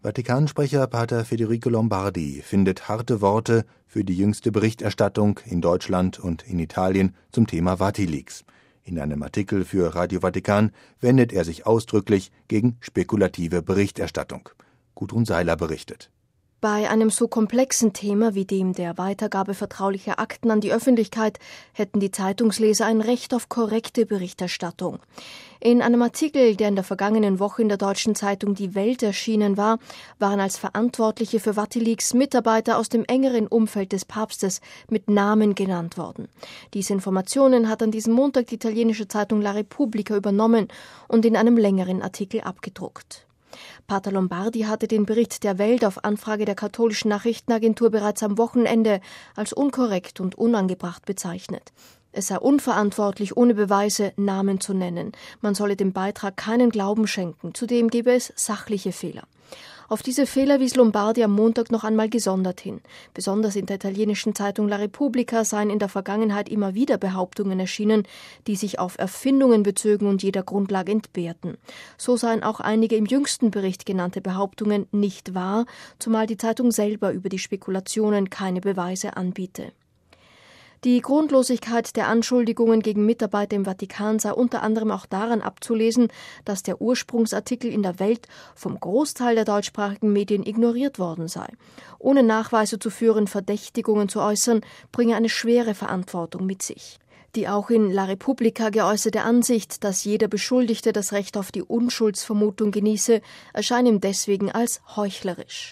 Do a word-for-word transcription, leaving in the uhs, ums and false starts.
Vatikansprecher Pater Federico Lombardi findet harte Worte für die jüngste Berichterstattung in Deutschland und in Italien zum Thema Vatileaks. In einem Artikel für Radio Vatikan wendet er sich ausdrücklich gegen spekulative Berichterstattung. Gudrun Seiler berichtet. Bei einem so komplexen Thema wie dem der Weitergabe vertraulicher Akten an die Öffentlichkeit hätten die Zeitungsleser ein Recht auf korrekte Berichterstattung. In einem Artikel, der in der vergangenen Woche in der deutschen Zeitung Die Welt erschienen war, waren als Verantwortliche für Vatileaks Mitarbeiter aus dem engeren Umfeld des Papstes mit Namen genannt worden. Diese Informationen hat an diesem Montag die italienische Zeitung La Repubblica übernommen und in einem längeren Artikel abgedruckt. Pater Lombardi hatte den Bericht der Welt auf Anfrage der katholischen Nachrichtenagentur bereits am Wochenende als unkorrekt und unangebracht bezeichnet. Es sei unverantwortlich, ohne Beweise Namen zu nennen. Man solle dem Beitrag keinen Glauben schenken. Zudem gebe es sachliche Fehler. Auf diese Fehler wies Lombardi am Montag noch einmal gesondert hin. Besonders in der italienischen Zeitung La Repubblica seien in der Vergangenheit immer wieder Behauptungen erschienen, die sich auf Erfindungen bezögen und jeder Grundlage entbehrten. So seien auch einige im jüngsten Bericht genannte Behauptungen nicht wahr, zumal die Zeitung selber über die Spekulationen keine Beweise anbiete. Die Grundlosigkeit der Anschuldigungen gegen Mitarbeiter im Vatikan sei unter anderem auch daran abzulesen, dass der Ursprungsartikel in der Welt vom Großteil der deutschsprachigen Medien ignoriert worden sei. Ohne Nachweise zu führen, Verdächtigungen zu äußern, bringe eine schwere Verantwortung mit sich. Die auch in La Repubblica geäußerte Ansicht, dass jeder Beschuldigte das Recht auf die Unschuldsvermutung genieße, erscheint ihm deswegen als heuchlerisch.